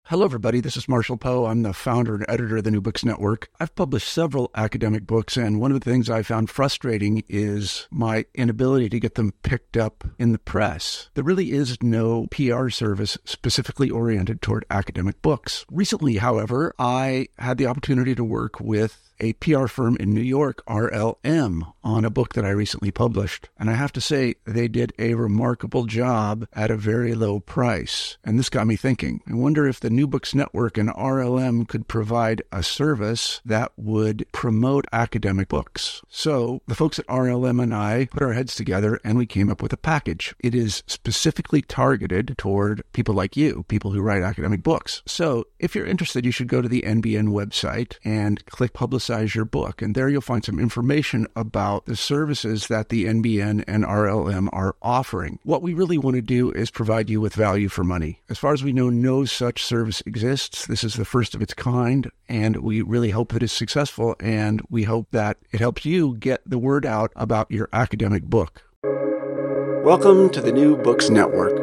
Hello, everybody. This is Marshall Poe. I'm the founder and editor of the New Books Network. I've published several academic books, and one of the things I found frustrating is my inability to get them picked up in the press. There really is no PR service specifically oriented toward academic books. Recently, however, I had the opportunity to work with a PR firm in New York, RLM, on a book that I recently published. And I have to say, they did a remarkable job at a very low price. And this got me thinking. I wonder if the New Books Network and RLM could provide a service that would promote academic books. So the folks at RLM and I put our heads together and we came up with a package. It is specifically targeted toward people like you, people who write academic books. So if you're interested, you should go to the NBN website and click Publicize Your Book. And there you'll find some information about the services that the NBN and RLM are offering. What we really want to do is provide you with value for money. As far as we know, no such service exists. This is the first of its kind, and we really hope that it's successful, and we hope that it helps you get the word out about your academic book. Welcome to the New Books Network.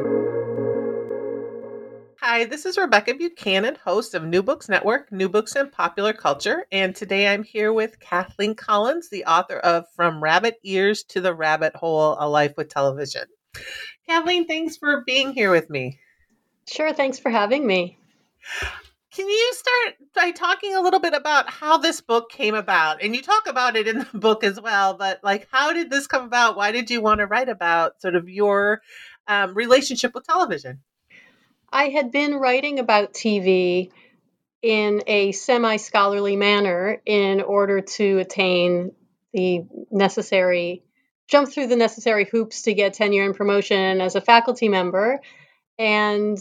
Hi, this is Rebecca Buchanan, host of New Books Network, New Books and Popular Culture, and today I'm here with Kathleen Collins, the author of From Rabbit Ears to the Rabbit Hole, A Life with Television. Kathleen, thanks for being here with me. Sure, thanks for having me. Can you start by talking a little bit about how this book came about? And you talk about it in the book as well, but how did this come about? Why did you want to write about sort of your relationship with television? I had been writing about TV in a semi-scholarly manner in order to attain the necessary, jump through the necessary hoops to get tenure and promotion as a faculty member. And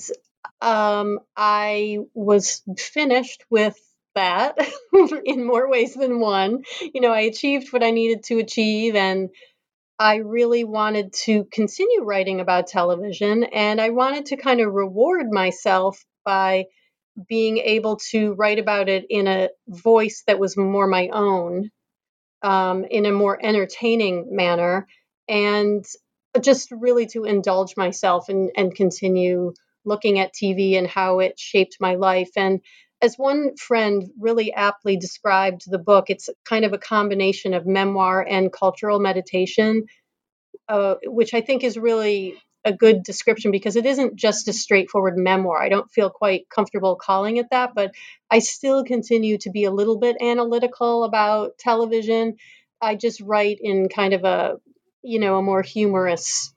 I was finished with that in more ways than one. I achieved what I needed to achieve, and I really wanted to continue writing about television, and I wanted to kind of reward myself by being able to write about it in a voice that was more my own, in a more entertaining manner, and just really to indulge myself and continue looking at TV and how it shaped my life. And as one friend really aptly described the book, it's kind of a combination of memoir and cultural meditation, which I think is really a good description because it isn't just a straightforward memoir. I don't feel quite comfortable calling it that, but I still continue to be a little bit analytical about television. I just write in kind of a more humorous,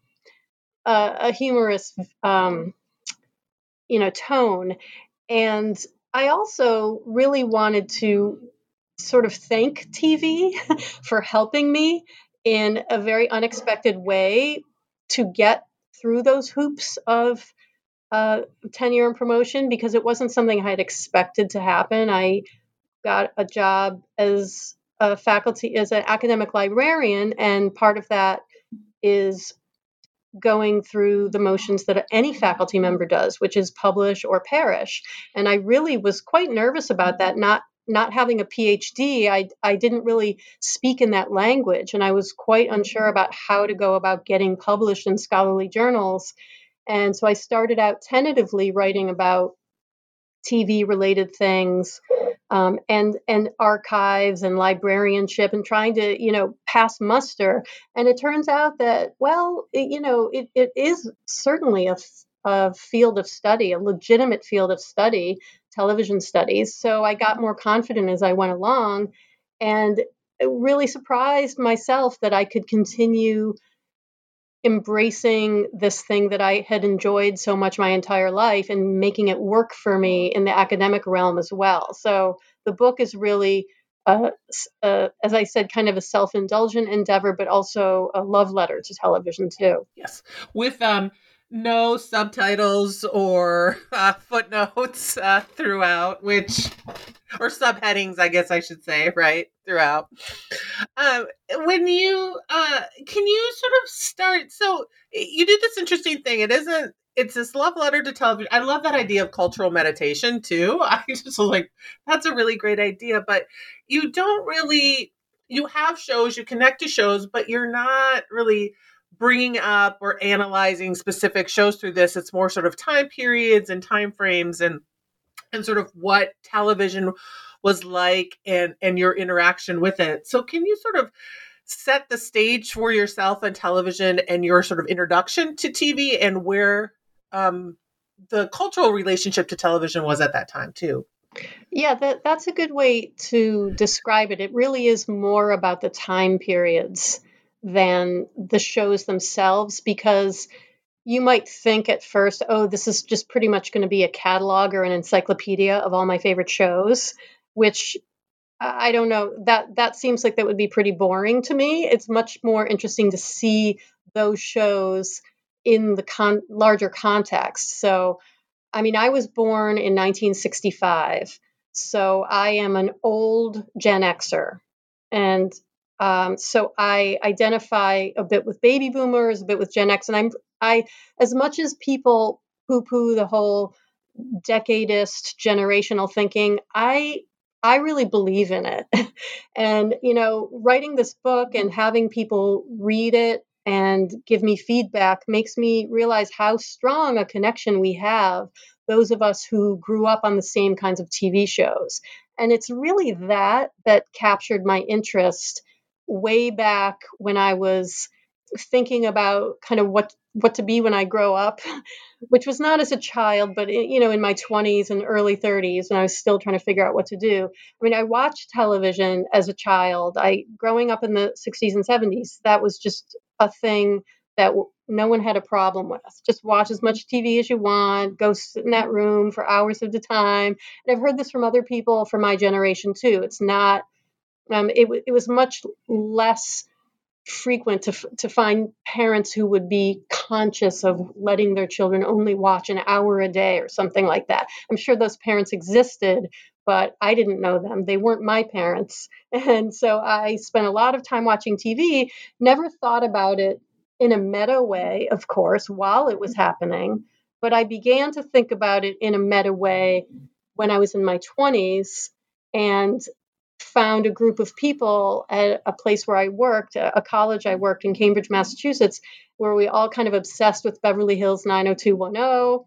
tone. And I also really wanted to sort of thank TV for helping me in a very unexpected way to get through those hoops of tenure and promotion, because it wasn't something I had expected to happen. I got a job as an academic librarian, and part of that is going through the motions that any faculty member does, which is publish or perish. And I really was quite nervous about that, not having a PhD. I didn't really speak in that language, and I was quite unsure about how to go about getting published in scholarly journals. And so I started out tentatively writing about TV related things, and archives and librarianship, and trying to pass muster. And it turns out that, well, it is certainly a field of study, a legitimate field of study, television studies. So I got more confident as I went along, and it really surprised myself that I could continue embracing this thing that I had enjoyed so much my entire life and making it work for me in the academic realm as well. So the book is really, as I said, kind of a self-indulgent endeavor, but also a love letter to television too. Yes, with no subtitles or footnotes throughout, or subheadings, I guess I should say, right, throughout. When you, can you sort of start, so you do this interesting thing. It's this love letter to television. I love that idea of cultural meditation too. I just was like, that's a really great idea, but you have shows, you connect to shows, but you're not really bringing up or analyzing specific shows through this. It's more sort of time periods and time frames and and sort of what television was like and your interaction with it. So can you sort of set the stage for yourself and television and your sort of introduction to TV and where the cultural relationship to television was at that time too? Yeah, that's a good way to describe it. It really is more about the time periods than the shows themselves, because you might think at first, oh, this is just pretty much going to be a catalog or an encyclopedia of all my favorite shows, which I don't know. That seems like that would be pretty boring to me. It's much more interesting to see those shows in the larger context. So, I mean, I was born in 1965, so I am an old Gen Xer. And so I identify a bit with baby boomers, a bit with Gen X. And as much as people poo poo the whole decadist generational thinking, I really believe in it. And, writing this book and having people read it and give me feedback makes me realize how strong a connection we have, those of us who grew up on the same kinds of TV shows. And it's really that captured my interest way back when I was thinking about kind of what to be when I grow up, which was not as a child, but in my 20s and early 30s, when I was still trying to figure out what to do. I mean, I watched television as a child. Growing up in the 60s and 70s, that was just a thing that no one had a problem with. Just watch as much TV as you want, go sit in that room for hours at a time. And I've heard this from other people from my generation too. It's not. It was much less frequent to find parents who would be conscious of letting their children only watch an hour a day or something like that. I'm sure those parents existed, but I didn't know them. They weren't my parents. And so I spent a lot of time watching TV, never thought about it in a meta way, of course, while it was happening. But I began to think about it in a meta way when I was in my 20s and found a group of people at a place where I worked, a college I worked in Cambridge, Massachusetts, where we all kind of obsessed with Beverly Hills 90210.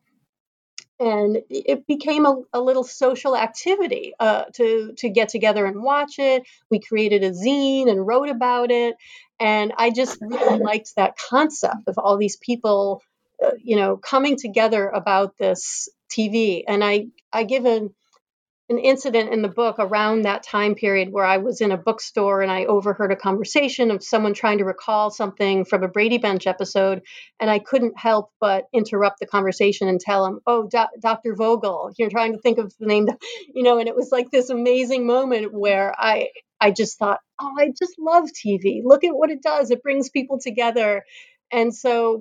And it became a little social activity to get together and watch it. We created a zine and wrote about it. And I just really liked that concept of all these people, coming together about this TV. And I give an incident in the book around that time period where I was in a bookstore and I overheard a conversation of someone trying to recall something from a Brady Bunch episode. And I couldn't help but interrupt the conversation and tell him, oh, Dr. Vogel, you're trying to think of the name, and it was like this amazing moment where I just thought, oh, I just love TV. Look at what it does. It brings people together. And so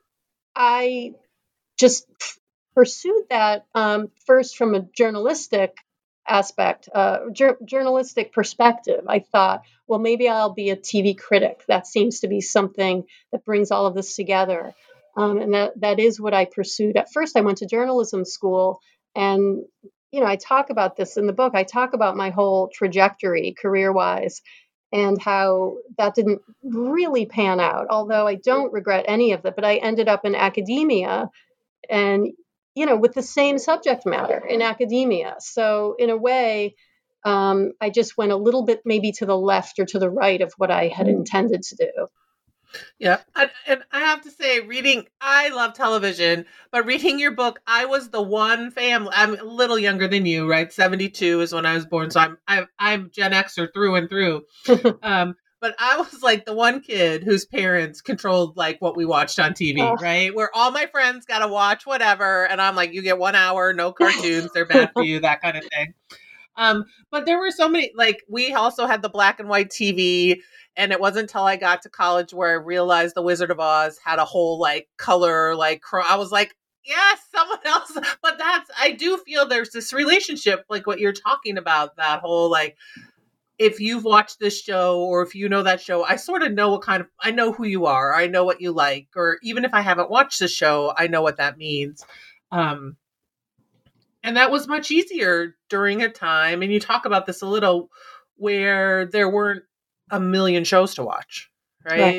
I just pursued that first from a journalistic aspect, journalistic perspective. I thought, well, maybe I'll be a TV critic. That seems to be something that brings all of this together. And that is what I pursued. At first, I went to journalism school, and I talk about this in the book. I talk about my whole trajectory career-wise and how that didn't really pan out, although I don't regret any of it. But I ended up in academia and with the same subject matter in academia. So in a way, I just went a little bit maybe to the left or to the right of what I had intended to do. Yeah. And I have to say, I love television, but reading your book, I was the one family, I'm a little younger than you, right? 72 is when I was born. So I'm Gen Xer through and through. But I was like the one kid whose parents controlled like what we watched on TV, right? Where all my friends got to watch whatever. And I'm like, you get 1 hour, no cartoons, they're bad for you, that kind of thing. But there were so many, like we also had the black and white TV. And it wasn't until I got to college where I realized The Wizard of Oz had a whole like color, like I was like, yes, someone else. But I do feel there's this relationship, like what you're talking about, that whole like, if you've watched this show or if you know that show, I sort of know I know who you are. I know what you like. Or even if I haven't watched the show, I know what that means. And that was much easier during a time. And you talk about this a little where there weren't a million shows to watch. Right.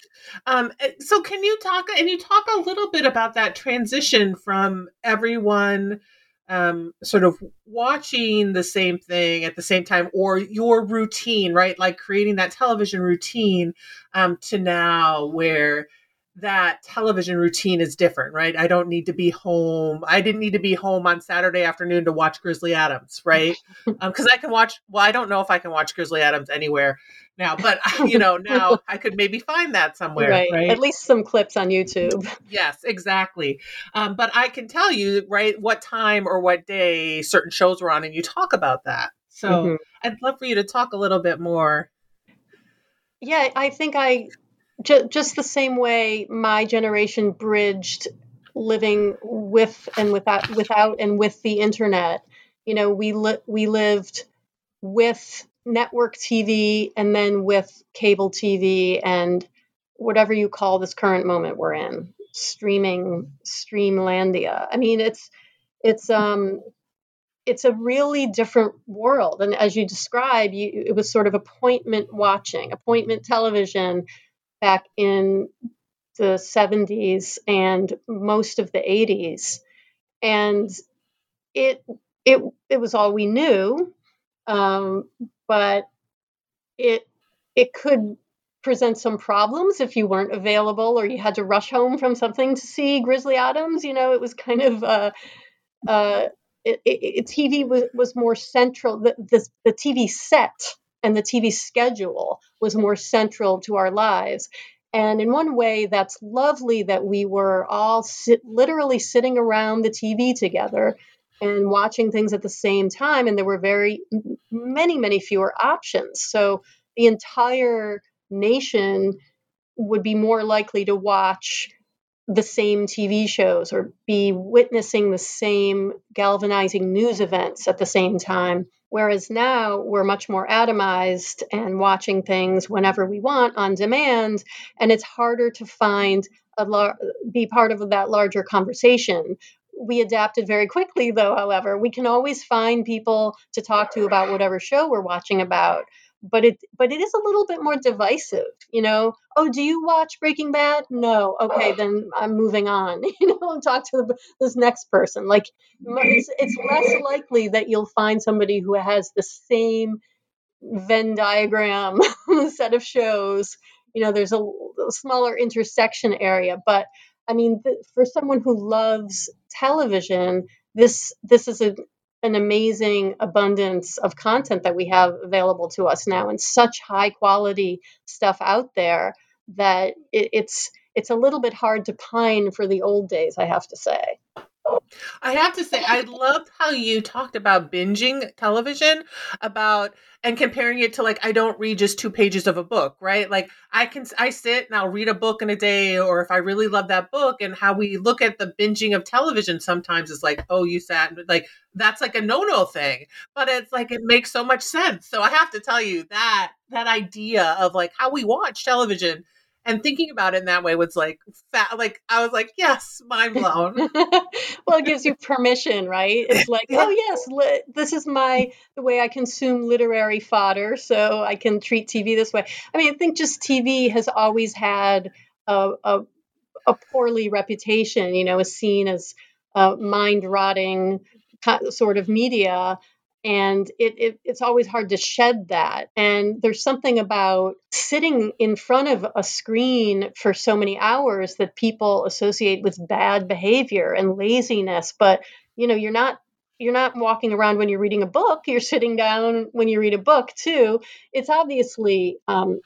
So can you talk a little bit about that transition from everyone sort of watching the same thing at the same time, or your routine, right? Like creating that television routine to now where that television routine is different, right? I don't need to be home. I didn't need to be home on Saturday afternoon to watch Grizzly Adams, right? Because I can watch, well, I don't know if I can watch Grizzly Adams anywhere now, but now I could maybe find that somewhere, Right. At right? least some clips on YouTube. Yes, exactly. But I can tell you, right, what time or what day certain shows were on, and you talk about that. So Hmm. I'd love for you to talk a little bit more. Yeah, I think just the same way my generation bridged living with and without and with the internet. We lived with network TV and then with cable TV and whatever you call this current moment we're in, streamlandia. I mean, it's it's a really different world. And as you describe, it was sort of appointment watching, appointment television back in the 70s and most of the 80s. And it it was all we knew, um, but it it could present some problems if you weren't available or you had to rush home from something to see Grizzly Adams. It was kind of uh, TV was more central. The TV set and the TV schedule was more central to our lives. And in one way, that's lovely that we were all literally sitting around the TV together and watching things at the same time. And there were many fewer options. So the entire nation would be more likely to watch the same TV shows or be witnessing the same galvanizing news events at the same time. Whereas now we're much more atomized and watching things whenever we want on demand, and it's harder to find be part of that larger conversation. We adapted very quickly, though. However, we can always find people to talk to about whatever show we're watching about. But it is a little bit more divisive. Oh, do you watch Breaking Bad? No. Okay, then I'm moving on. And talk to this next person. Like it's less likely that you'll find somebody who has the same Venn diagram set of shows. There's a smaller intersection area, but I mean, for someone who loves television, this is an amazing abundance of content that we have available to us now, and such high quality stuff out there that it's a little bit hard to pine for the old days, I have to say. I have to say, I loved how you talked about binging television and comparing it to, like, I don't read just 2 pages of a book, right? Like I sit and I'll read a book in a day, or if I really love that book, and how we look at the binging of television sometimes is like, oh, you sat, like, that's like a no thing, but it's like, it makes so much sense. So I have to tell you that idea of like how we watch television and thinking about it in that way was like like I was like, yes, mind blown. Well, it gives you permission, right? It's like, Yeah. oh yes, this is the way I consume literary fodder, so I can treat TV this way. I mean, I think just TV has always had a poorly reputation. Is seen as mind rotting sort of media. And it's always hard to shed that. And there's something about sitting in front of a screen for so many hours that people associate with bad behavior and laziness. But you're not walking around when you're reading a book. You're sitting down when you read a book too. It's obviously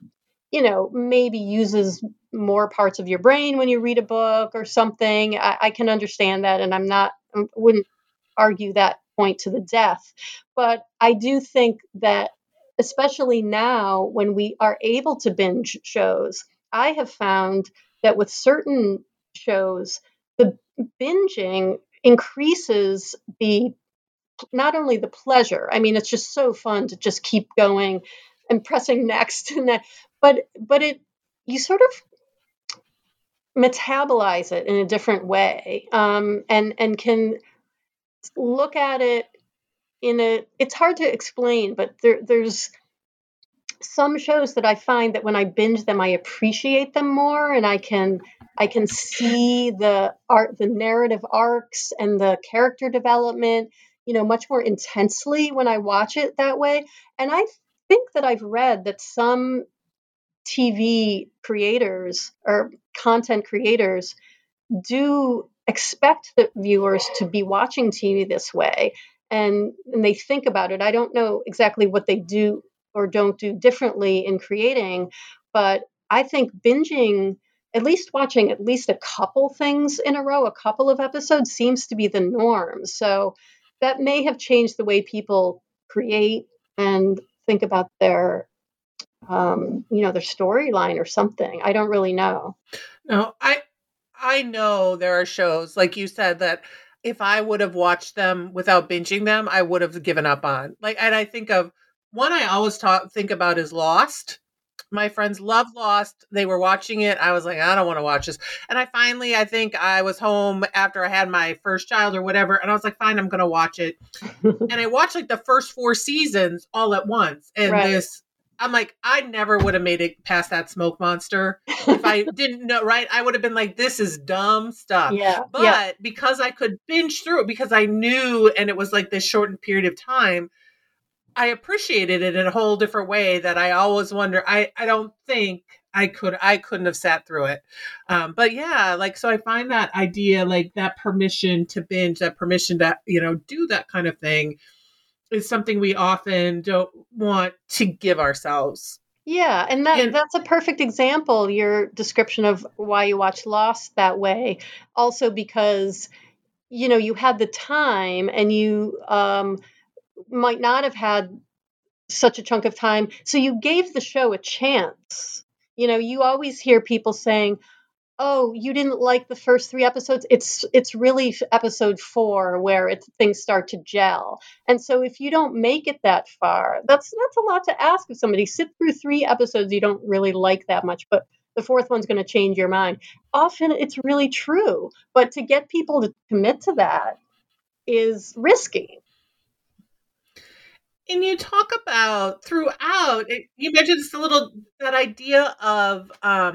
maybe uses more parts of your brain when you read a book or something. I can understand that, and I wouldn't argue that point to the death. But I do think that, especially now when we are able to binge shows, I have found that with certain shows, the binging increases the not only the pleasure. I mean, it's just so fun to just keep going and pressing next and that, but it you sort of metabolize it in a different way, and can look at it it's hard to explain, but there's some shows that I find that when I binge them, I appreciate them more, and I can I can see the narrative arcs and the character development, much more intensely when I watch it that way. And I think that I've read that some TV creators or content creators do expect the viewers to be watching TV this way, and they think about it. I don't know exactly what they do or don't do differently in creating, but I think binging, at least watching at least a couple things in a row, a couple of episodes, seems to be the norm. So that may have changed the way people create and think about their their storyline or something. I don't really know. No, I know there are shows, like you said, that if I would have watched them without binging them, I would have given up on. Like, and I think of one I always think about is Lost. My friends love Lost. They were watching it. I was like, I don't want to watch this. And I think I was home after I had my first child or whatever. And I was like, fine, I'm going to watch it. And I watched like the first 4 seasons all at once. And Right. I'm like, I never would have made it past that smoke monster if I didn't know, right? I would have been like, this is dumb stuff. Yeah. But because I could binge through it, because I knew, and it was like this shortened period of time, I appreciated it in a whole different way that I always wonder. I don't think I couldn't have sat through it. But yeah, like, so I find that idea, like that permission to binge, that permission to, do that kind of thing, is something we often don't want to give ourselves. Yeah, and that's a perfect example, your description of why you watch Lost that way. Also because, you had the time and you might not have had such a chunk of time. So you gave the show a chance. You always hear people saying, oh, you didn't like the first 3 episodes. It's really episode 4 where things start to gel. And so if you don't make it that far, that's a lot to ask of somebody. Sit through 3 episodes you don't really like that much, but the 4th one's going to change your mind. Often it's really true, but to get people to commit to that is risky. And you talk about throughout, you mentioned just that idea of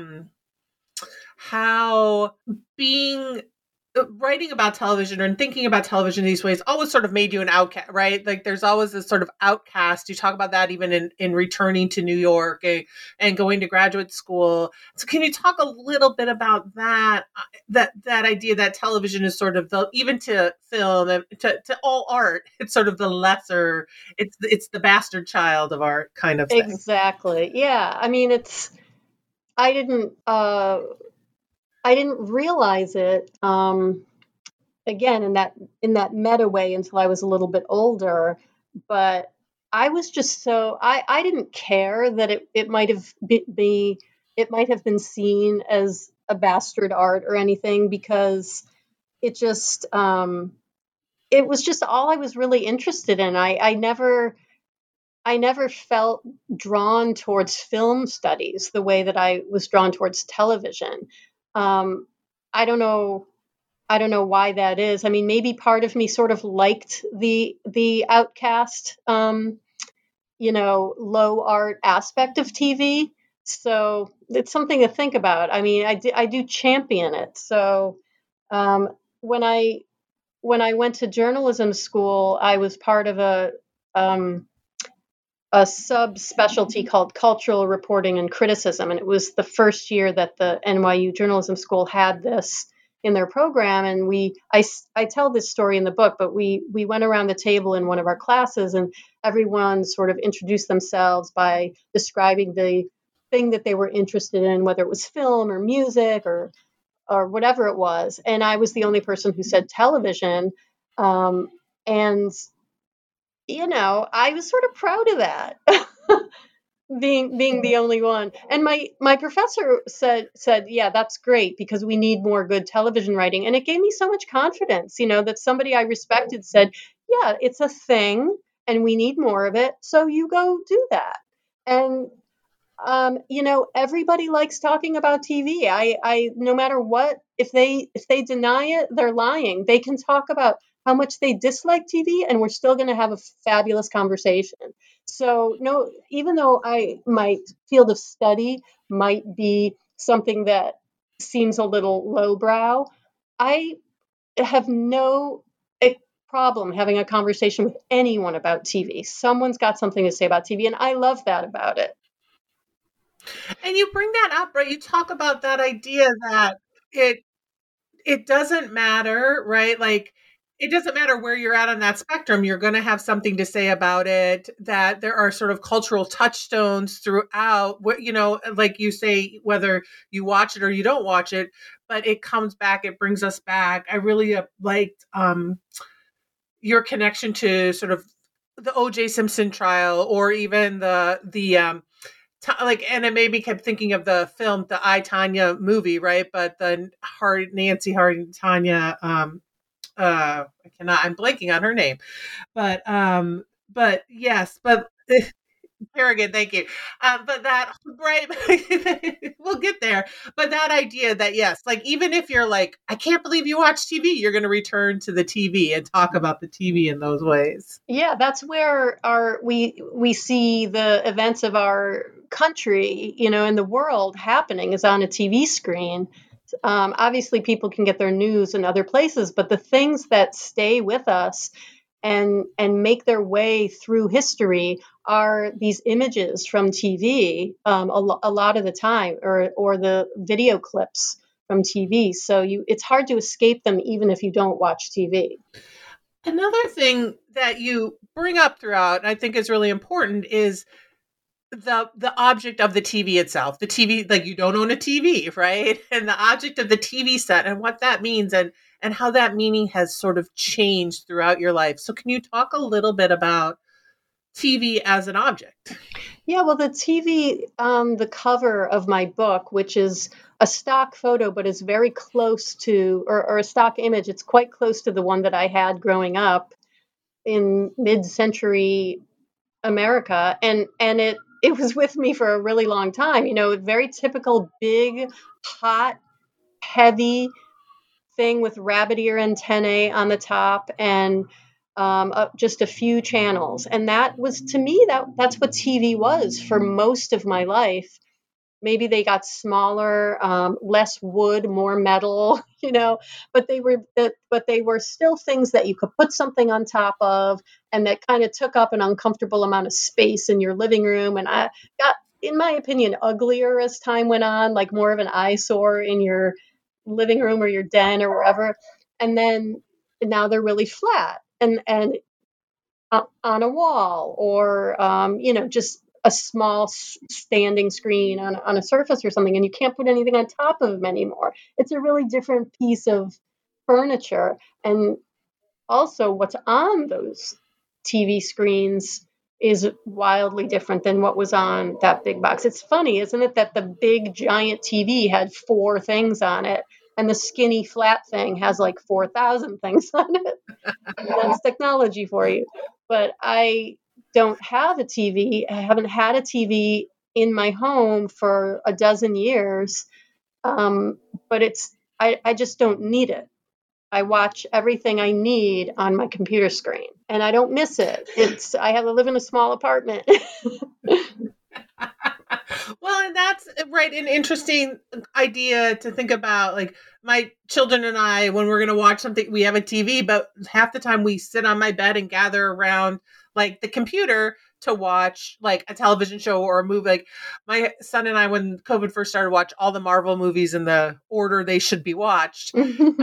how writing about television and thinking about television these ways always sort of made you an outcast, right? Like there's always this sort of outcast. You talk about that even in returning to New York and going to graduate school. So can you talk a little bit about that idea that television is sort of even to film and to all art, it's sort of the lesser, it's the bastard child of art kind of thing. Exactly. Yeah. I mean, I didn't realize it again in that meta way until I was a little bit older, but I was just I didn't care that it might have been seen as a bastard art or anything, because it just it was just all I was really interested in. I never felt drawn towards film studies the way that I was drawn towards television. I don't know why that is. I mean, maybe part of me sort of liked the outcast, low art aspect of TV. So it's something to think about. I mean, I do champion it. So when I went to journalism school, I was part of a subspecialty called cultural reporting and criticism. And it was the first year that the NYU Journalism School had this in their program. And I tell this story in the book, but we went around the table in one of our classes and everyone sort of introduced themselves by describing the thing that they were interested in, whether it was film or music or whatever it was. And I was the only person who said television. And I was sort of proud of that, being the only one. And my professor said, yeah, that's great because we need more good television writing. And it gave me so much confidence, that somebody I respected said, yeah, it's a thing and we need more of it. So you go do that. And everybody likes talking about TV. I no matter what, if they deny it, they're lying. They can talk about how much they dislike TV, and we're still going to have a fabulous conversation. So no, even though my field of study might be something that seems a little lowbrow. I have no problem having a conversation with anyone about TV. Someone's got something to say about TV, and I love that about it. And you bring that up, right? You talk about that idea that it doesn't matter, right? Like, it doesn't matter where you're at on that spectrum. You're going to have something to say about it, that there are sort of cultural touchstones throughout, like you say, whether you watch it or you don't watch it, but it comes back, it brings us back. I really liked your connection to sort of the O.J. Simpson trial, or even and it maybe kept thinking of the film, the I, Tonya movie, right? But the Nancy Hardy, Tanya, I'm blanking on her name, but yes, but Kerrigan, thank you. But that, right, we'll get there. But that idea that, yes, like, even if you're like, I can't believe you watch TV, you're going to return to the TV and talk about the TV in those ways. Yeah, that's where we see the events of our country, in the world happening, is on a TV screen. Obviously, people can get their news in other places, but the things that stay with us and make their way through history are these images from TV, a lot of the time, or the video clips from TV. So it's hard to escape them, even if you don't watch TV. Another thing that you bring up throughout, and I think is really important, is the object of the TV itself. The TV, like, you don't own a TV, right? And the object of the TV set, and what that means, and how that meaning has sort of changed throughout your life. So can you talk a little bit about TV as an object? Yeah, well, the TV, the cover of my book, which is a stock photo, but is very close to, or a stock image, it's quite close to the one that I had growing up in mid-century America. And it was with me for a really long time, very typical big, hot, heavy thing with rabbit ear antennae on the top, and just a few channels. And that was, to me, that's what TV was for most of my life. Maybe they got smaller, less wood, more metal, but they were still things that you could put something on top of, and that kind of took up an uncomfortable amount of space in your living room. And I got, in my opinion, uglier as time went on, like more of an eyesore in your living room or your den or wherever. And then now they're really flat and on a wall, or just a small standing screen on a surface or something, and you can't put anything on top of them anymore. It's a really different piece of furniture. And also, what's on those TV screens is wildly different than what was on that big box. It's funny, isn't it, that the big giant TV had 4 things on it, and the skinny flat thing has like 4,000 things on it. That's technology for you. But I don't have a TV. I haven't had a TV in my home for a dozen years. But I just don't need it. I watch everything I need on my computer screen, and I don't miss it. I live in a small apartment. Well, and that's right, an interesting idea to think about. Like, my children and I, when we're going to watch something, we have a TV, but half the time we sit on my bed and gather around like the computer to watch like a television show or a movie. Like, my son and I, when COVID first started, watch all the Marvel movies in the order they should be watched.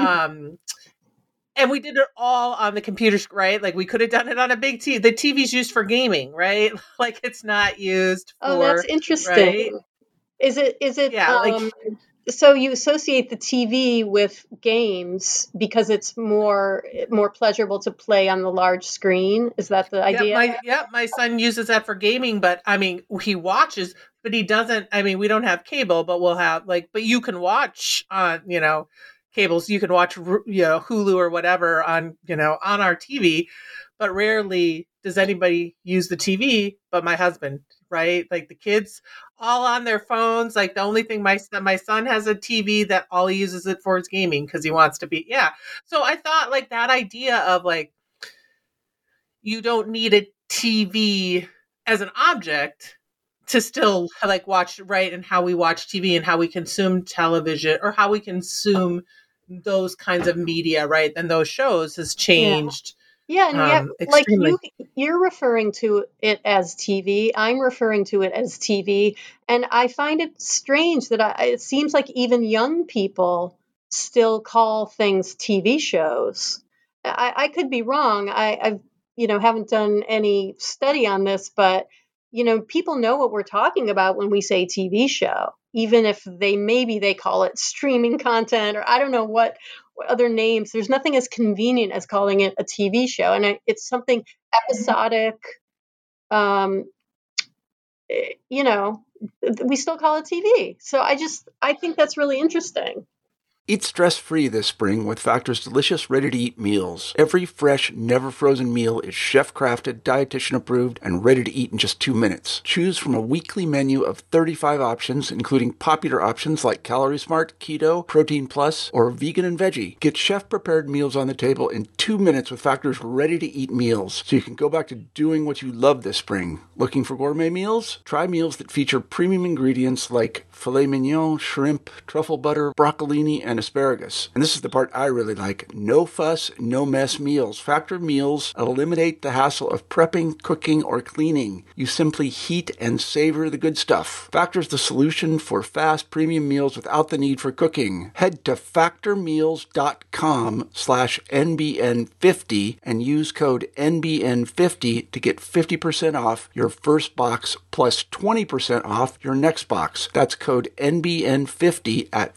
And we did it all on the computer, right? Like, we could have done it on a big TV. The TV's used for gaming, right? Like, it's not used for... Oh, that's interesting. Right? Is it? Yeah, so you associate the TV with games because it's more pleasurable to play on the large screen? Is that the idea? My son uses that for gaming, but I mean, he watches, but he doesn't. I mean, we don't have cable, but we'll have but you can watch on, cables. You can watch, Hulu or whatever on our TV, but rarely does anybody use the TV but my husband, right? Like, the kids all on their phones. Like, the only thing my son has a TV that all he uses it for is gaming because he wants to be. Yeah. So I thought, like, that idea of like, you don't need a TV as an object to still like watch, right, and how we watch TV and how we consume television or how we consume those kinds of media, right, and those shows has Yeah. changed Yeah, and yet, like extremely. you're referring to it as TV. I'm referring to it as TV, and I find it strange that it seems like even young people still call things TV shows. I could be wrong. I've haven't done any study on this, but people know what we're talking about when we say TV show, even if they call it streaming content or I don't know what other names. There's nothing as convenient as calling it a TV show, and it's something episodic. Um, we still call it TV. So I think that's really interesting. Eat stress-free this spring with Factor's delicious, ready-to-eat meals. Every fresh, never-frozen meal is chef-crafted, dietitian-approved, and ready to eat in just 2 minutes. Choose from a weekly menu of 35 options, including popular options like Calorie Smart, Keto, Protein Plus, or Vegan and Veggie. Get chef-prepared meals on the table in 2 minutes with Factor's ready-to-eat meals, so you can go back to doing what you love this spring. Looking for gourmet meals? Try meals that feature premium ingredients like filet mignon, shrimp, truffle butter, broccolini, and asparagus. And this is the part I really like. No fuss, no mess meals. Factor meals eliminate the hassle of prepping, cooking, or cleaning. You simply heat and savor the good stuff. Factor's the solution for fast premium meals without the need for cooking. Head to factormeals.com/NBN50 and use code NBN50 to get 50% off your first box plus 20% off your next box. That's code NBN50 at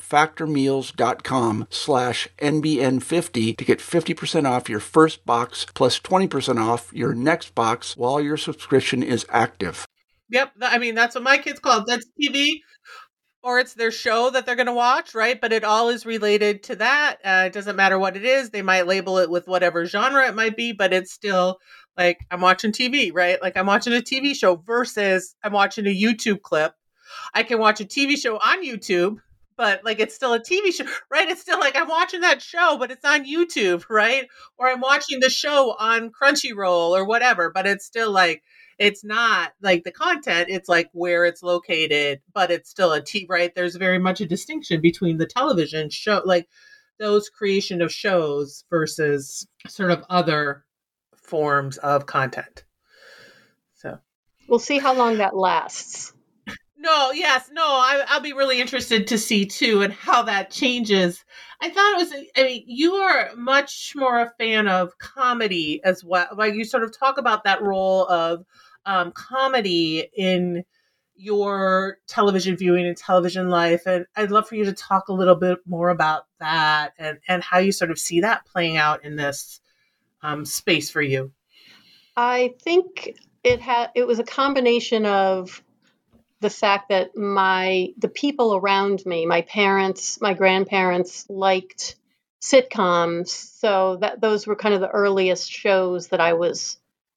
factormeals.com/NBN50 to get 50% off your first box plus 20% off your next box while your subscription is active. Yep. I mean, that's what my kids call it. That's TV, or it's their show that they're going to watch, right? But it all is related to that. It doesn't matter what it is. They might label it with whatever genre it might be, but it's still like I'm watching TV, right? Like I'm watching a TV show versus I'm watching a YouTube clip. I can watch a TV show on YouTube, but like it's still a TV show, right? It's still like I'm watching that show, but it's on YouTube, right? Or I'm watching the show on Crunchyroll or whatever, but it's still like it's not like the content, it's like where it's located, but it's still a T, right? There's very much a distinction between the television show, like those creation of shows versus sort of other forms of content. So we'll see how long that lasts. No, yes, no, I'll be really interested to see too and how that changes. I thought it was, I mean, you are much more a fan of comedy as well. Like you sort of talk about that role of comedy in your television viewing and television life. And I'd love for you to talk a little bit more about that and how you sort of see that playing out in this space for you. I think it was a combination of the fact that the people around me, my parents, my grandparents liked sitcoms, so that those were kind of the earliest shows that I was,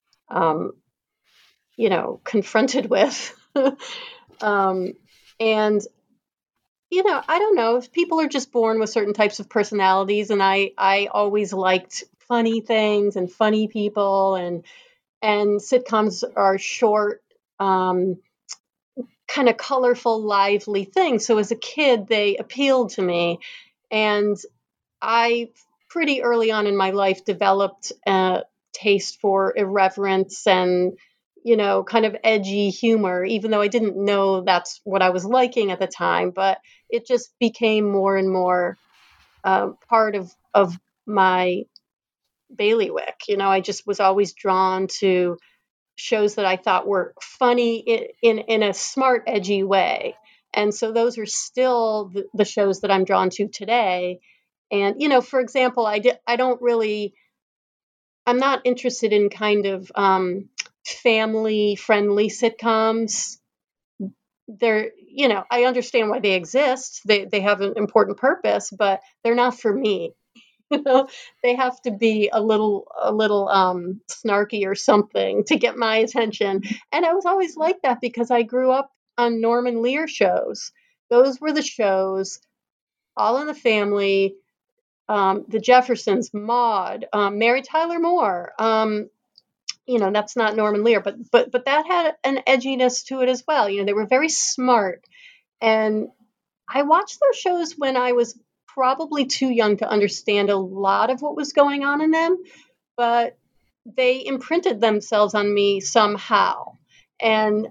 confronted with. And I don't know if people are just born with certain types of personalities, and I always liked funny things and funny people, and sitcoms are short, kind of colorful, lively things. So as a kid, they appealed to me. And I, pretty early on in my life, developed a taste for irreverence and, kind of edgy humor, even though I didn't know that's what I was liking at the time. But it just became more and more part of my bailiwick. I just was always drawn to shows that I thought were funny in a smart, edgy way. And so those are still the shows that I'm drawn to today. And, for example, I'm not interested in kind of family friendly sitcoms. I understand why they exist. They have an important purpose, but they're not for me. They have to be a little snarky or something to get my attention. And I was always like that because I grew up on Norman Lear shows. Those were the shows, All in the Family, The Jeffersons, Maude, Mary Tyler Moore, that's not Norman Lear, but that had an edginess to it as well. They were very smart. And I watched those shows when I was probably too young to understand a lot of what was going on in them, but they imprinted themselves on me somehow. And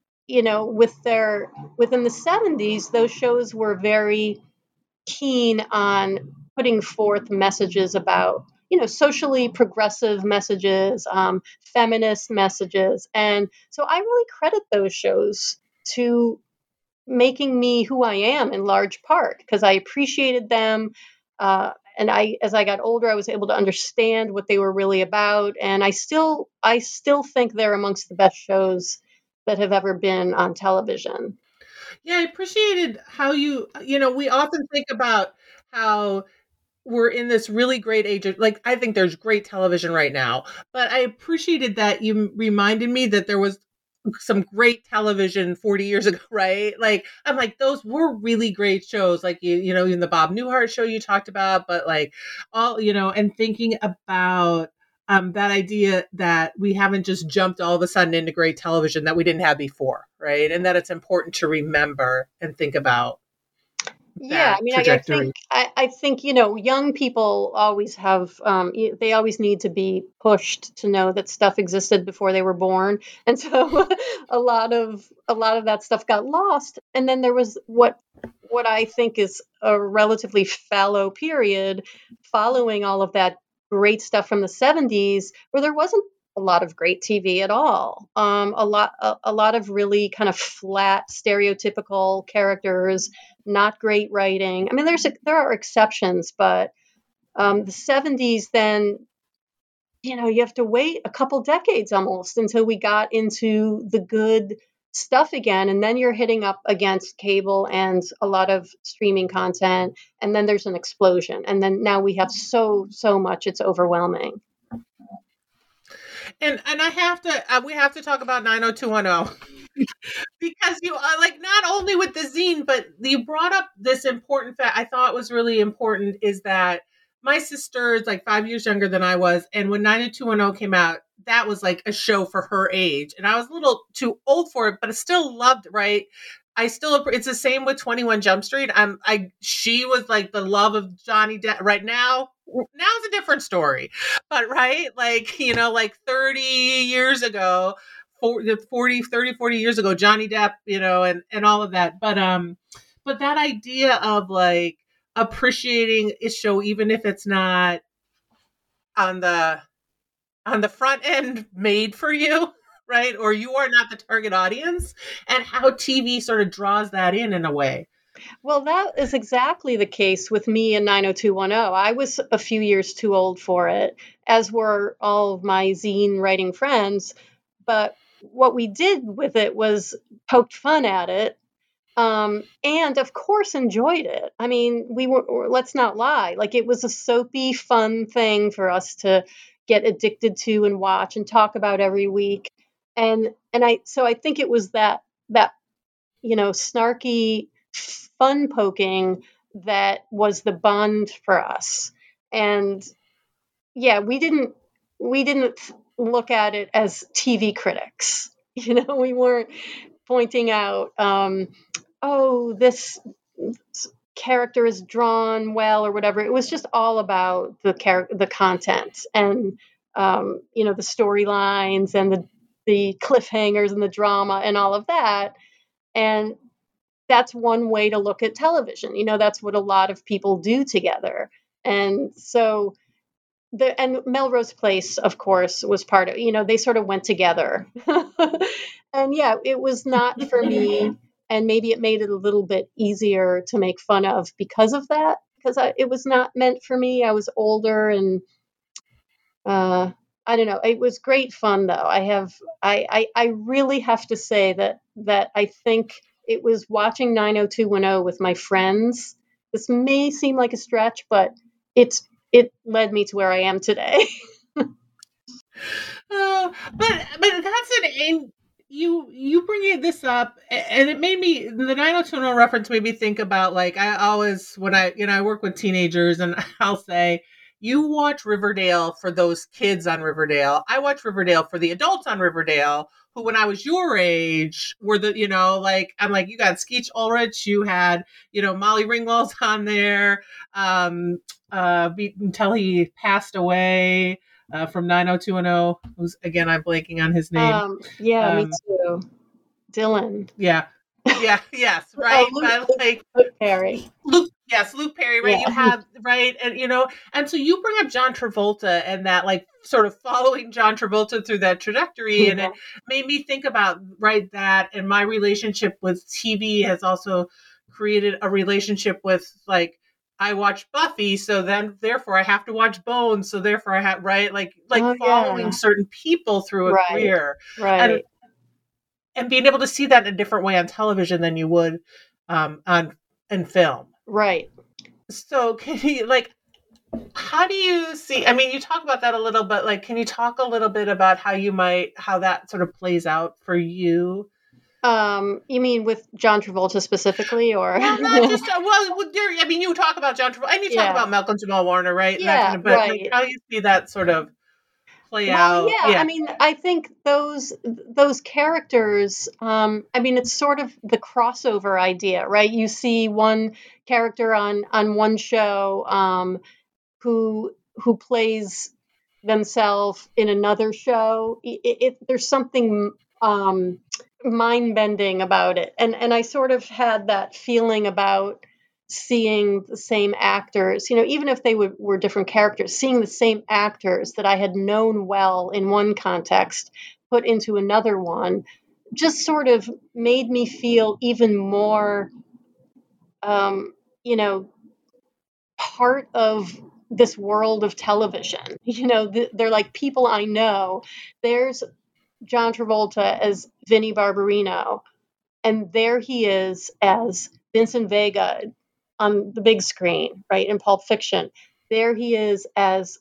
within the 70s, those shows were very keen on putting forth messages about, socially progressive messages, feminist messages. And so I really credit those shows to making me who I am in large part, because I appreciated them. And as I got older, I was able to understand what they were really about. And I still think they're amongst the best shows that have ever been on television. Yeah, I appreciated how we often think about how we're in this really great age of, like, I think there's great television right now, but I appreciated that you reminded me that there was some great television 40 years ago, right? Like, I'm like, those were really great shows. Like, in the Bob Newhart show you talked about, but like all, and thinking about that idea that we haven't just jumped all of a sudden into great television that we didn't have before, right? And that it's important to remember and think about Yeah, that trajectory. I think young people always have they always need to be pushed to know that stuff existed before they were born, and so a lot of that stuff got lost. And then there was what I think is a relatively fallow period following all of that great stuff from the 70s, where there wasn't a lot of great TV at all. A lot of really kind of flat, stereotypical characters, not great writing. I mean, there are exceptions, but the 70s, then, you have to wait a couple decades almost until we got into the good stuff again. And then you're hitting up against cable and a lot of streaming content. And then there's an explosion. And then now we have so much, it's overwhelming. And we have to talk about 90210 because you like, not only with the zine, but you brought up this important fact I thought was really important, is that my sister is like 5 years younger than I was, and when 90210 came out, that was like a show for her age, and I was a little too old for it, but I still loved it, right? It's the same with 21 Jump Street. She was like the love of Johnny Depp. Right now it's a different story, but right, like, like 30 years ago, 40 years ago, Johnny Depp, and all of that. But that idea of like appreciating a show, even if it's not on the front end made for you, right? Or you are not the target audience, and how TV sort of draws that in a way. Well, that is exactly the case with me in 90210. I was a few years too old for it, as were all of my zine writing friends. But what we did with it was poked fun at it, and of course enjoyed it. I mean, let's not lie, like, it was a soapy, fun thing for us to get addicted to and watch and talk about every week. And I think it was that snarky fun poking that was the bond for us. And yeah, we didn't look at it as TV critics. We weren't pointing out, oh, this character is drawn well or whatever. It was just all about the content, and the storylines and the cliffhangers and the drama and all of that. And that's one way to look at television. That's what a lot of people do together. And so and Melrose Place, of course, was part of, they sort of went together. And yeah, it was not for me. And maybe it made it a little bit easier to make fun of because of that, because it was not meant for me. I was older, and I don't know. It was great fun, though. I really have to say that I think it was watching 90210 with my friends. This may seem like a stretch, but it led me to where I am today. But that's an aim. You bringing this up, and it made me, the 90210 reference made me think about, like, I always, when I work with teenagers, and I'll say, you watch Riverdale for those kids on Riverdale. I watch Riverdale for the adults on Riverdale, who when I was your age were the, like, I'm like, you got Skeech Ulrich, you had, Molly Ringwald's on there, until he passed away, from 90210, who's, again, I'm blanking on his name. Me too. Dylan. Yeah. Yeah. Yes. Right. Luke, like Luke Perry. Luke Perry. Right. Yeah. You have, right. And so you bring up John Travolta and that, like, sort of following John Travolta through that trajectory. And it made me think about, right, that, and my relationship with TV has also created a relationship with, like, I watch Buffy, so then therefore I have to watch Bones, so therefore I have, right, like following certain people through a career. Right. And being able to see that in a different way on television than you would in film. Right. So can you, like, how do you see, I mean, you talk about that a little, but, like, can you talk a little bit about how that sort of plays out for you? You mean with John Travolta specifically, or? Well, not just, you talk about John Travolta, and you talk about Malcolm Jamal Warner, right? Yeah, but right. Like, how you see that sort of play out? Yeah, I mean, I think those characters, it's sort of the crossover idea, right? You see one character on one show, who plays themselves in another show. There's something mind-bending about it, and I sort of had that feeling about seeing the same actors, even if they were different characters, seeing the same actors that I had known well in one context put into another one just sort of made me feel even more part of this world of television. They're like people I know. There's John Travolta as Vinnie Barbarino, and there he is as Vincent Vega on the big screen, right, in Pulp Fiction. There he is as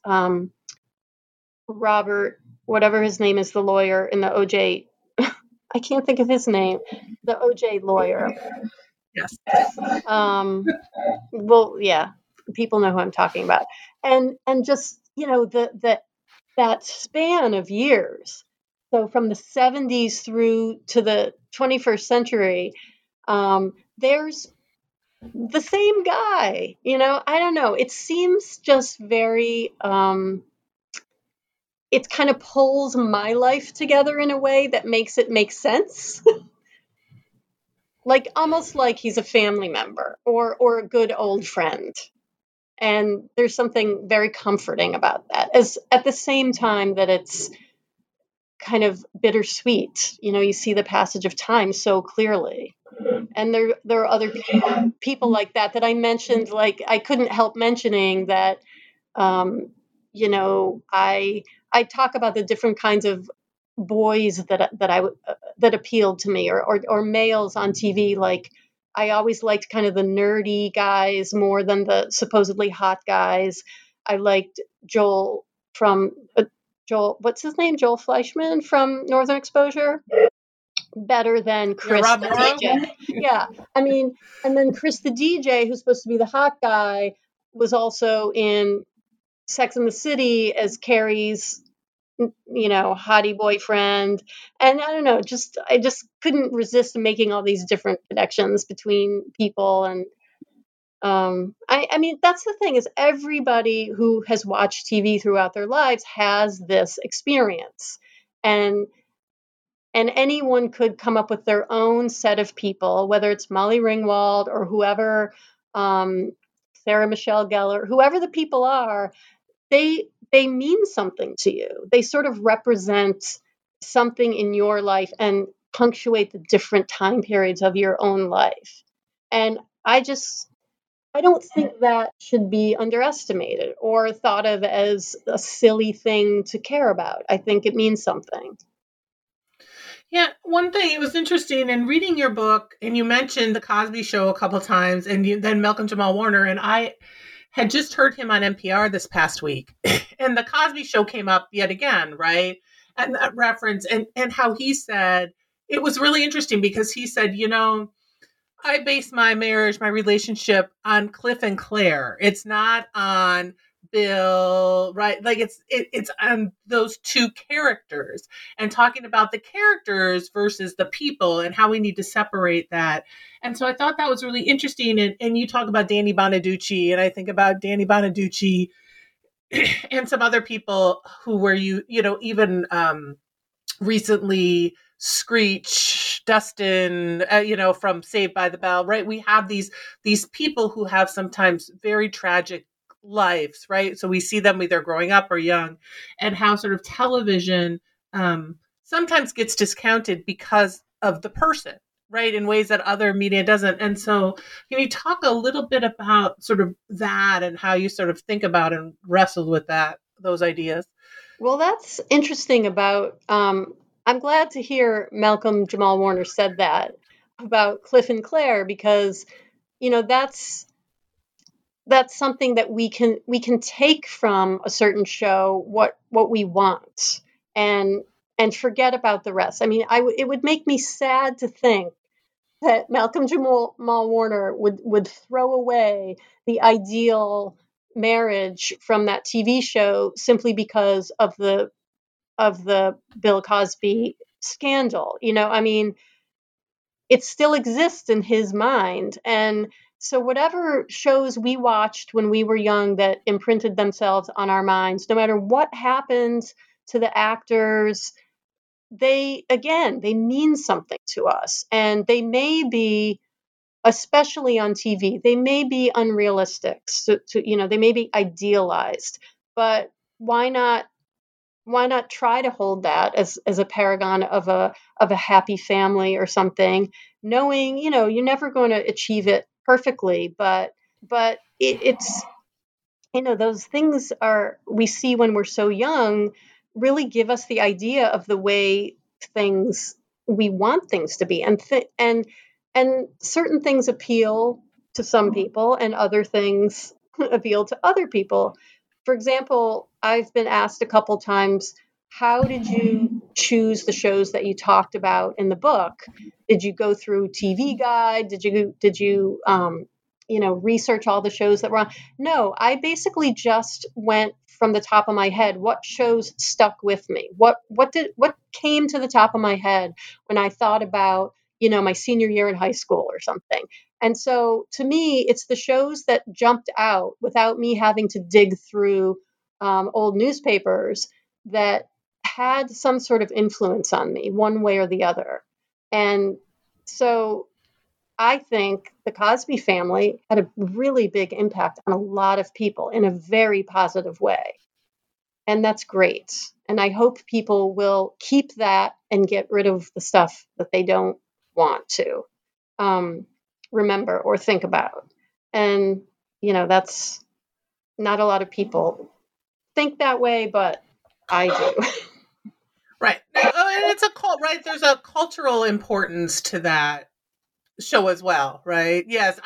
Robert, whatever his name is, the lawyer in the OJ. I can't think of his name. The OJ lawyer. Yes. Well, yeah, people know who I'm talking about, and just that span of years. So from the 70s through to the 21st century, there's the same guy. I don't know. It seems just very. It kind of pulls my life together in a way that makes it make sense. Like almost like he's a family member or a good old friend. And there's something very comforting about that. As at the same time that it's kind of bittersweet. You see the passage of time so clearly. And there are other people like that I mentioned. Like I couldn't help mentioning that, I talk about the different kinds of boys that appealed to me, or males on TV. Like I always liked kind of the nerdy guys more than the supposedly hot guys. I liked Joel from what's his name? Joel Fleischman from Northern Exposure. Better than Chris Rob the Morrow? DJ. Yeah. I mean, and then Chris the DJ, who's supposed to be the hot guy, was also in Sex and the City as Carrie's, hottie boyfriend. And I don't know, I just couldn't resist making all these different connections between people. And I mean, that's the thing, is everybody who has watched TV throughout their lives has this experience. And anyone could come up with their own set of people, whether it's Molly Ringwald or whoever, Sarah Michelle Gellar, whoever the people are, they mean something to you. They sort of represent something in your life and punctuate the different time periods of your own life. And I don't think that should be underestimated or thought of as a silly thing to care about. I think it means something. Yeah, one thing, it was interesting in reading your book, and you mentioned the Cosby Show a couple times, and then Malcolm Jamal Warner, and I had just heard him on NPR this past week, and the Cosby Show came up yet again, right? And that reference, and how he said, it was really interesting because he said, I base my marriage, my relationship on Cliff and Claire. It's not on Bill, right? Like it's those two characters and talking about the characters versus the people and how we need to separate that. And so I thought that was really interesting. And you talk about Danny Bonaducci, and I think about Danny Bonaducci and some other people who were even recently Screech, Dustin, from Saved by the Bell, right? We have these people who have sometimes very tragic lives, right? So we see them either growing up or young, and how sort of television sometimes gets discounted because of the person, right? In ways that other media doesn't. And so can you talk a little bit about sort of that and how you sort of think about and wrestled with those ideas? Well, that's interesting about, I'm glad to hear Malcolm Jamal Warner said that about Cliff and Claire, because, that's something that we can take from a certain show what we want and forget about the rest. I mean, it would make me sad to think that Malcolm Jamal Warner would throw away the ideal marriage from that TV show simply because of the Bill Cosby scandal. I mean, it still exists in his mind. And so whatever shows we watched when we were young that imprinted themselves on our minds, no matter what happens to the actors, they mean something to us. And they may be, especially on TV, they may be unrealistic. So, they may be idealized, but why not try to hold that as a paragon of a happy family or something, knowing you're never going to achieve it perfectly, but it's those things we see when we're so young really give us the idea of the way we want things to be, and certain things appeal to some people and other things appeal to other people. For example, I've been asked a couple times, how did you choose the shows that you talked about in the book? Did you go through TV Guide? Did you research all the shows that were on? No, I basically just went from the top of my head. What shows stuck with me? What came to the top of my head when I thought about my senior year in high school or something? And so to me, it's the shows that jumped out without me having to dig through old newspapers that had some sort of influence on me one way or the other. And so I think the Cosby Family had a really big impact on a lot of people in a very positive way. And that's great. And I hope people will keep that and get rid of the stuff that they don't want to remember or think about. And, that's not a lot of people think that way, but I do. Right. And it's right? There's a cultural importance to that show as well, right? Yes.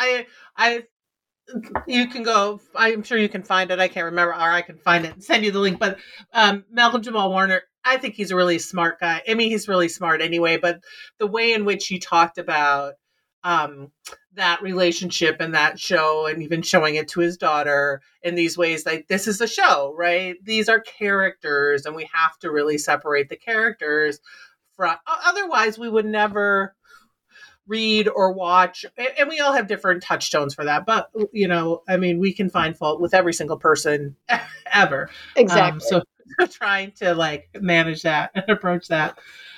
You can go, I'm sure you can find it. I can't remember, or I can find it and send you the link. But Malcolm Jamal Warner, I think he's a really smart guy. I mean, he's really smart anyway, but the way in which he talked about that relationship and that show, and even showing it to his daughter in these ways, like, this is a show, right? These are characters, and we have to really separate the characters from, otherwise we would never read or watch, and we all have different touchstones for that, but I mean, we can find fault with every single person ever. Exactly. So trying to manage that and approach that.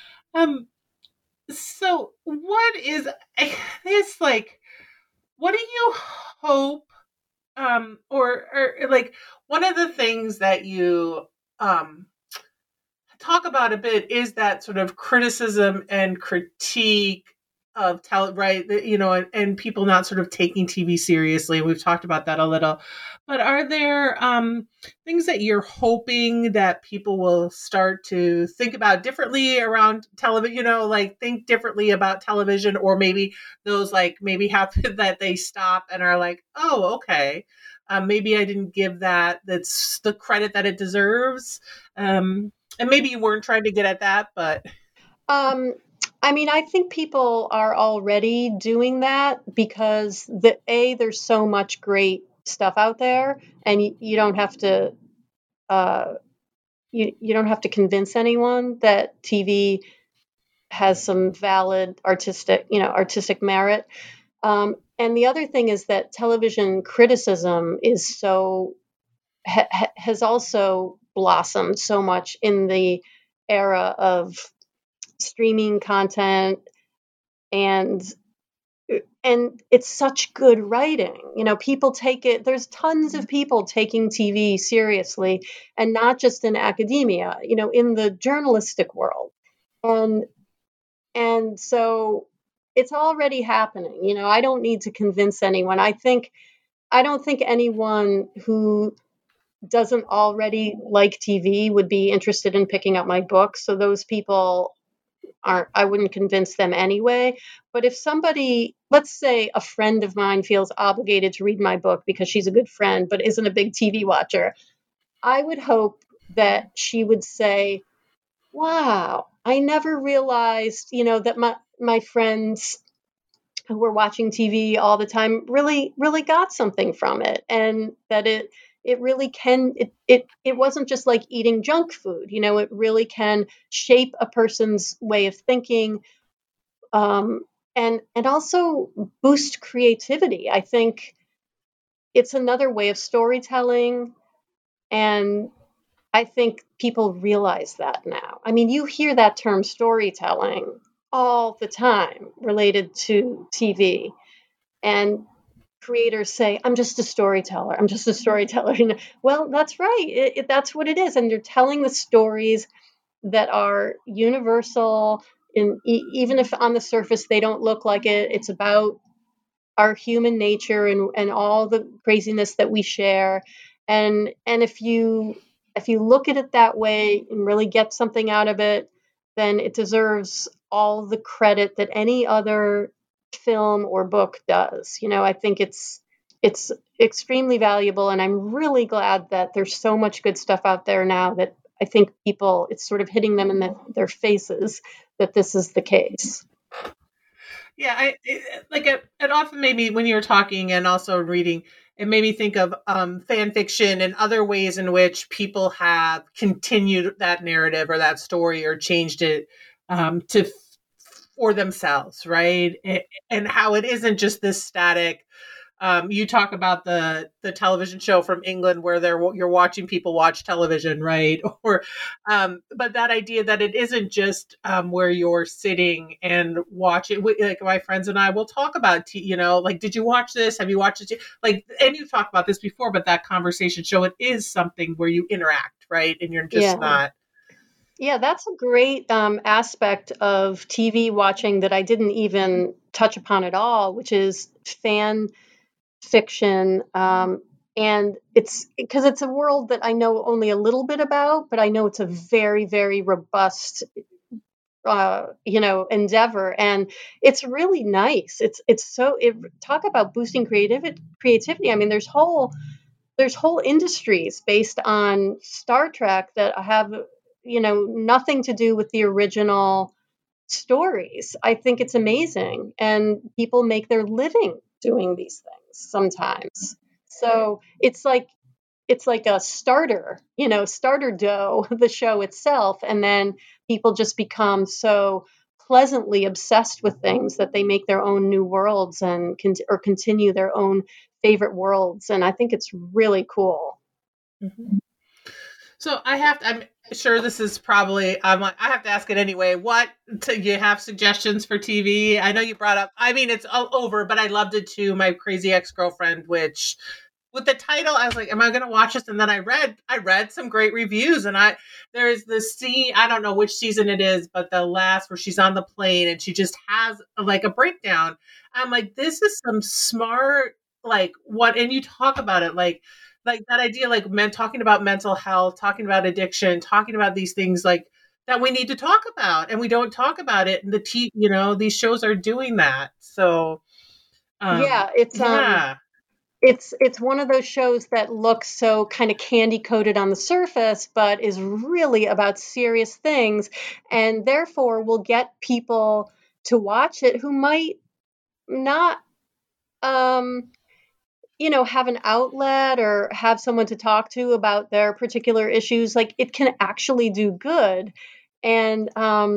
So what is this, what do you hope, or one of the things that you talk about a bit is that sort of criticism and critique of right, and people not sort of taking TV seriously. We've talked about that a little, but are there things that you're hoping that people will start to think about differently around television? Think differently about television, or maybe those maybe happen that they stop and are like, oh, okay, maybe I didn't give that's the credit that it deserves. And maybe you weren't trying to get at that, but I mean, I think people are already doing that because there's so much great stuff out there, and you don't have to you don't have to convince anyone that TV has some valid artistic merit. And the other thing is that television criticism is has also blossomed so much in the era of streaming content, and it's such good writing. People take it. There's tons of people taking TV seriously, and not just in academia. In the journalistic world, and so it's already happening. I don't need to convince anyone. I don't think anyone who doesn't already like TV would be interested in picking up my book. So those people I wouldn't convince them anyway. But if somebody, let's say a friend of mine feels obligated to read my book because she's a good friend, but isn't a big TV watcher, I would hope that she would say, wow, I never realized, that my friends who were watching TV all the time really, really got something from it. And that it really can, it wasn't just like eating junk food, it really can shape a person's way of thinking, and also boost creativity. I think it's another way of storytelling, and I think people realize that now. I mean, you hear that term storytelling all the time related to TV, and creators say, I'm just a storyteller. I'm just a storyteller. Well, that's right. That's what it is. And you're telling the stories that are universal, even if on the surface they don't look like it. It's about our human nature and all the craziness that we share. And if you look at it that way and really get something out of it, then it deserves all the credit that any other film or book does. I think it's extremely valuable, and I'm really glad that there's so much good stuff out there now that I think people, it's sort of hitting them in their faces that this is the case. Yeah, it often made me, when you were talking and also reading, it made me think of fan fiction and other ways in which people have continued that narrative or that story or changed it to for themselves, right? And how it isn't just this static. You talk about the television show from England where you're watching people watch television, right? Or, but that idea that it isn't just where you're sitting and watching. Like my friends and I will talk about, like, did you watch this? Have you watched it? Like, and you've talked about this before, but that conversation show, it is something where you interact, right? And you're just not. Yeah, that's a great aspect of TV watching that I didn't even touch upon at all, which is fan fiction. And it's because it's a world that I know only a little bit about, but I know it's a very, very robust, endeavor, and it's really nice. Talk about boosting creativity. I mean, there's whole industries based on Star Trek that have, nothing to do with the original stories. I think it's amazing, and people make their living doing these things sometimes. So it's like a starter dough, the show itself, and then people just become so pleasantly obsessed with things that they make their own new worlds and continue their own favorite worlds, and I think it's really cool. Mm-hmm. So I'm sure this is probably, I have to ask it anyway. You have suggestions for TV? I know you brought up, I mean, it's all over, but I loved it too. My Crazy Ex-Girlfriend, which with the title, I was like, am I going to watch this? And then I read some great reviews, and there's this scene, I don't know which season it is, but the last where she's on the plane and she just has like a breakdown. I'm like, this is some smart, like what, and you talk about it, like that idea, like talking about mental health, talking about addiction, talking about these things like that we need to talk about, and we don't talk about it. And these shows are doing that. So, it's one of those shows that looks so kind of candy coated on the surface, but is really about serious things, and therefore will get people to watch it who might not, have an outlet or have someone to talk to about their particular issues, like it can actually do good. And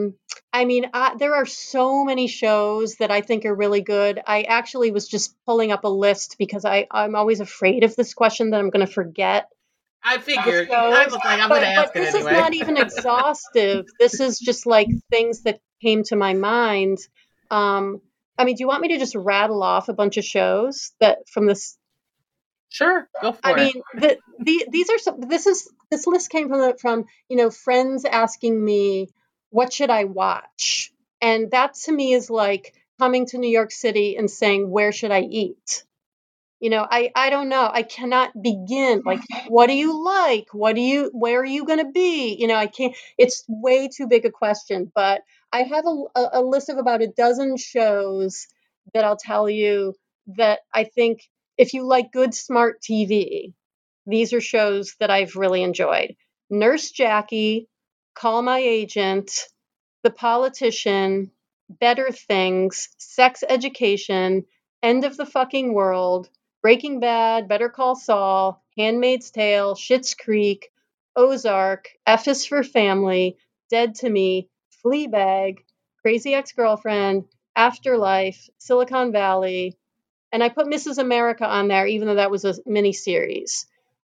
there are so many shows that I think are really good. I actually was just pulling up a list because I'm always afraid of this question that I'm going to forget. I figured. I was like, I'm going to ask it this anyway. is not even exhaustive. This is just like things that came to my mind. Do you want me to just rattle off a bunch of shows that from this? Sure, go for it. These are some. This list came from friends asking me what should I watch, and that to me is like coming to New York City and saying where should I eat. I don't know. I cannot begin. Like, what do you like? Where are you going to be? I can't, it's way too big a question, but I have a list of about a dozen shows that I'll tell you that I think if you like good, smart TV, these are shows that I've really enjoyed. Nurse Jackie, Call My Agent, The Politician, Better Things, Sex Education, End of the Fucking World, Breaking Bad, Better Call Saul, Handmaid's Tale, Schitt's Creek, Ozark, F is for Family, Dead to Me, Fleabag, Crazy Ex-Girlfriend, Afterlife, Silicon Valley, and I put Mrs. America on there, even though that was a mini series.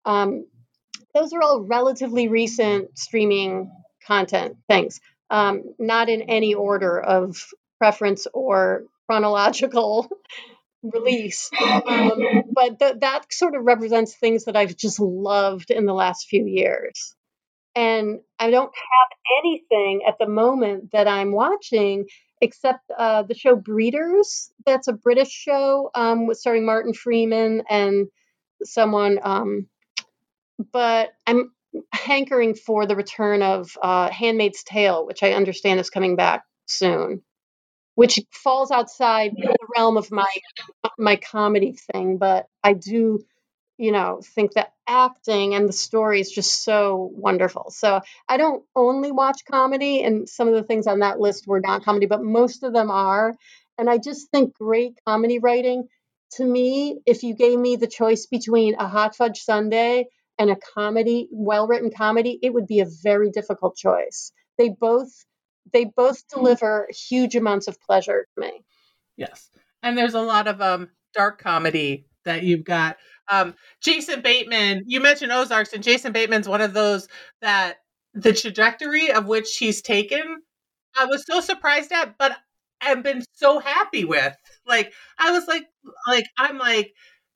Those are all relatively recent streaming content things, not in any order of preference or chronological release. But that sort of represents things that I've just loved in the last few years. And I don't have anything at the moment that I'm watching except the show Breeders. That's a British show starring Martin Freeman and someone. But I'm hankering for the return of Handmaid's Tale, which I understand is coming back soon, which falls outside the realm of my comedy thing. But I do, think the acting and the story is just so wonderful. So I don't only watch comedy, and some of the things on that list were not comedy, but most of them are. And I just think great comedy writing, to me, if you gave me the choice between a Hot Fudge Sundae and a comedy, well-written comedy, it would be a very difficult choice. They both deliver huge amounts of pleasure to me. Yes. And there's a lot of dark comedy that you've got. Jason Bateman, you mentioned Ozarks, and Jason Bateman's one of those that the trajectory of which he's taken, I was so surprised at, but I've been so happy with. Like, I was like I'm like,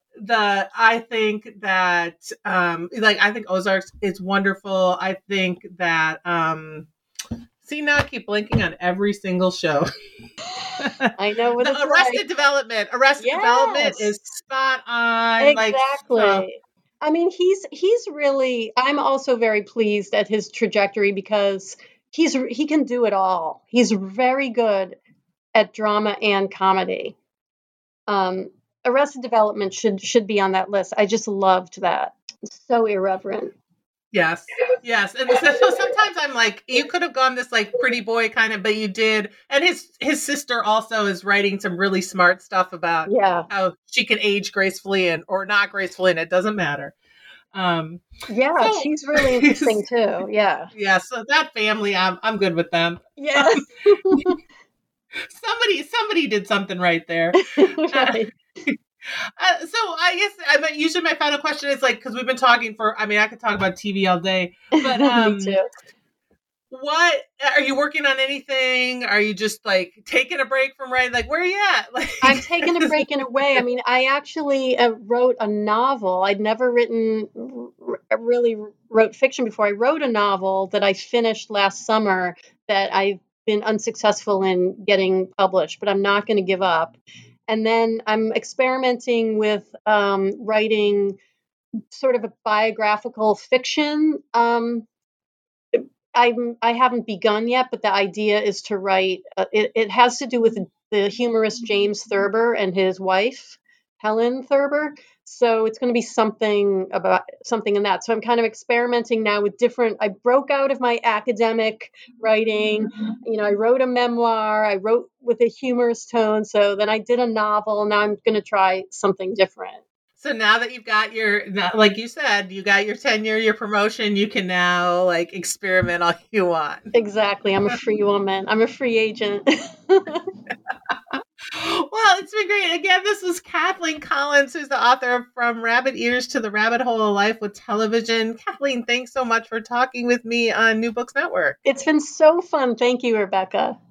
I think that I think Ozarks is wonderful. I think that see, now I keep blinking on every single show. I know what it's Arrested like. Development. Arrested Development is spot on. Exactly. He's really. I'm also very pleased at his trajectory because he can do it all. He's very good at drama and comedy. Arrested Development should be on that list. I just loved that. So irreverent. Yes. And so sometimes I'm like, you could have gone this like pretty boy kind of, but you did. And his sister also is writing some really smart stuff about how she can age gracefully or not gracefully, and it doesn't matter. She's really interesting too. Yeah. Yeah. So that family, I'm good with them. Yeah. Somebody did something right there. Right. So I guess usually my final question is like, because we've been talking I could talk about TV all day, but Me too. What are you working on? Anything? Are you just like taking a break from writing? Like, where are you at? Like, I'm taking a break in a way. I mean, I actually wrote a novel. I'd never really wrote fiction before. I wrote a novel that I finished last summer that I've been unsuccessful in getting published, but I'm not going to give up. And then I'm experimenting with writing sort of a biographical fiction. I haven't begun yet, but the idea is to write. It has to do with the humorist James Thurber and his wife, Helen Thurber. So it's going to be something in that. So I'm kind of experimenting now with different. I broke out of my academic writing. I wrote a memoir. I wrote with a humorous tone. So then I did a novel. Now I'm going to try something different. So now that you've got like you said, you got your tenure, your promotion, you can now like experiment all you want. Exactly. I'm a free woman. I'm a free agent. Well, it's been great. Again, this is Kathleen Collins, who's the author of From Rabbit Ears to the Rabbit Hole of Life with Television. Kathleen, thanks so much for talking with me on New Books Network. It's been so fun. Thank you, Rebecca.